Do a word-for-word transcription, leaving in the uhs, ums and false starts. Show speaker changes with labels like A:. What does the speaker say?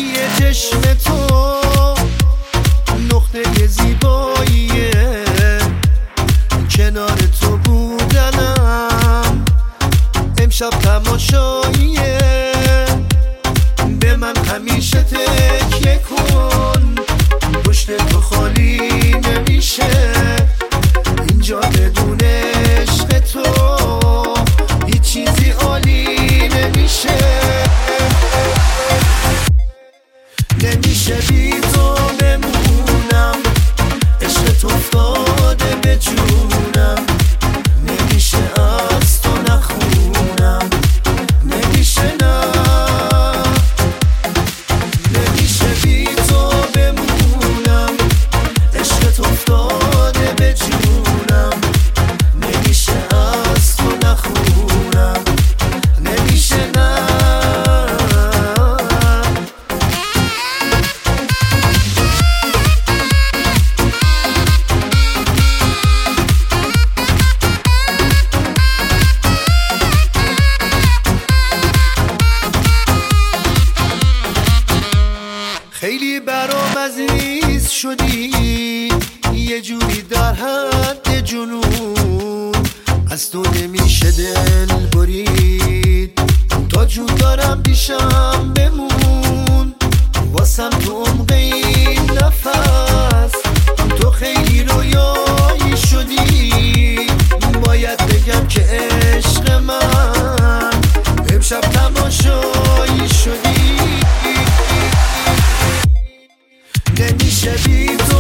A: یه چشم تو نقطه زیباییه، کنار تو بودنم امشب تماشاییه. به من همیشه تکیه کن، پشت تو خالی نمیشه اینجا بدون عشق تو، هیچ چیزی عالی نمیشه. نمیشه بی تو بمونم، عشق تو افتاده به جونم، نمیشه از تو نخونم، نمیشه نه. نمیشه بی تو بمونم، عشق تو افتاده به جونم، نمیشه از تو نخونم، نمیشه نه. خیلی برام عزیز شدی، یه جوری در حد جنون، از تو نمیشه دل برید، تا جون دارم پیشم بمون، واسم تو عمق این نفس، تو خیلی رویایی شدی. باید بگم که عشق من امشب تماشایی شدی. نمیشه بی تو